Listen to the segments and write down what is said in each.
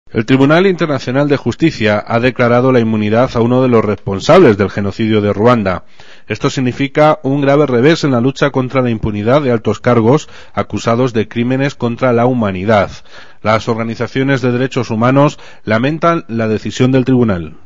El Tribunal Internacional de Justicia ha declarado la inmunidad a uno de los responsables del genocidio de Ruanda. Esto significa un grave revés en la lucha contra la impunidad de altos cargos acusados de crímenes contra la humanidad. Las organizaciones de derechos humanos lamentan la decisión del tribunal.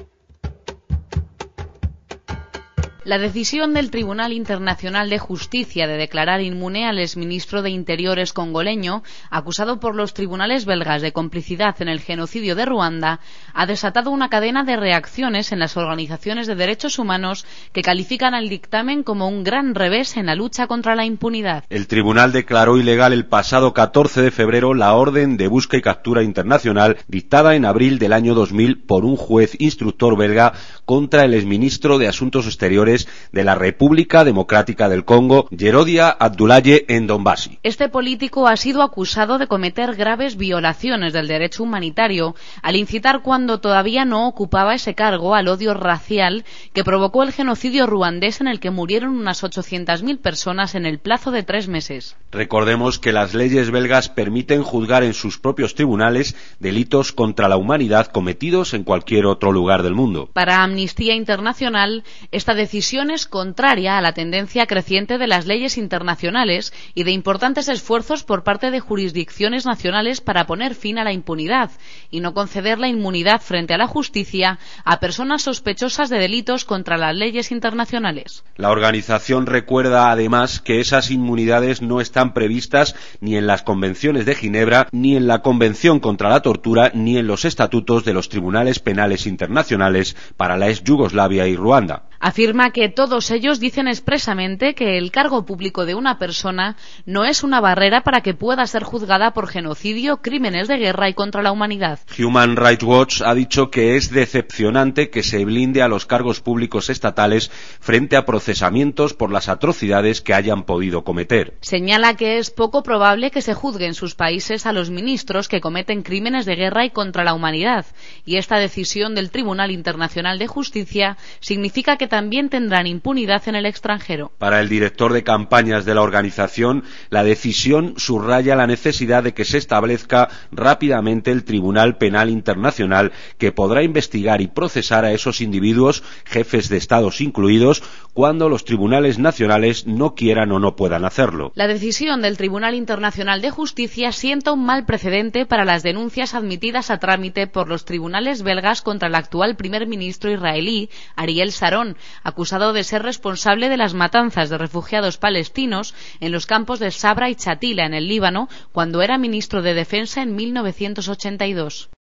La decisión del Tribunal Internacional de Justicia de declarar inmune al exministro de Interiores congoleño, acusado por los tribunales belgas de complicidad en el genocidio de Ruanda, ha desatado una cadena de reacciones en las organizaciones de derechos humanos que califican al dictamen como un gran revés en la lucha contra la impunidad. El tribunal declaró ilegal el pasado 14 de febrero la orden de busca y captura internacional dictada en abril del año 2000 por un juez instructor belga contra el exministro de Asuntos Exteriores de la República Democrática del Congo, Yerodia Abdoulaye Ndombasi. Este político ha sido acusado de cometer graves violaciones del derecho humanitario al incitar cuando todavía no ocupaba ese cargo al odio racial que provocó el genocidio ruandés en el que murieron unas 800.000 personas en el plazo de 3 meses. Recordemos que las leyes belgas permiten juzgar en sus propios tribunales delitos contra la humanidad cometidos en cualquier otro lugar del mundo. Para Amnistía Internacional, esta decisión es contraria a la tendencia creciente de las leyes internacionales y de importantes esfuerzos por parte de jurisdicciones nacionales para poner fin a la impunidad y no conceder la inmunidad frente a la justicia a personas sospechosas de delitos contra las leyes internacionales. La organización recuerda además que esas inmunidades no están previstas ni en las convenciones de Ginebra, ni en la Convención contra la Tortura, ni en los estatutos de los tribunales penales internacionales para la ex Yugoslavia y Ruanda. Afirma que todos ellos dicen expresamente que el cargo público de una persona no es una barrera para que pueda ser juzgada por genocidio, crímenes de guerra y contra la humanidad. Human Rights Watch ha dicho que es decepcionante que se blinde a los cargos públicos estatales frente a procesamientos por las atrocidades que hayan podido cometer. Señala que es poco probable que se juzgue en sus países a los ministros que cometen crímenes de guerra y contra la humanidad, y esta decisión del Tribunal Internacional de Justicia significa que también tendrán impunidad en el extranjero. Para el director de campañas de la organización, la decisión subraya la necesidad de que se establezca rápidamente el Tribunal Penal Internacional que podrá investigar y procesar a esos individuos, jefes de estados incluidos, cuando los tribunales nacionales no quieran o no puedan hacerlo. La decisión del Tribunal Internacional de Justicia sienta un mal precedente para las denuncias admitidas a trámite por los tribunales belgas contra el actual primer ministro israelí, Ariel Sharon, acusado de ser responsable de las matanzas de refugiados palestinos en los campos de Sabra y Chatila en el Líbano cuando era ministro de Defensa en 1982.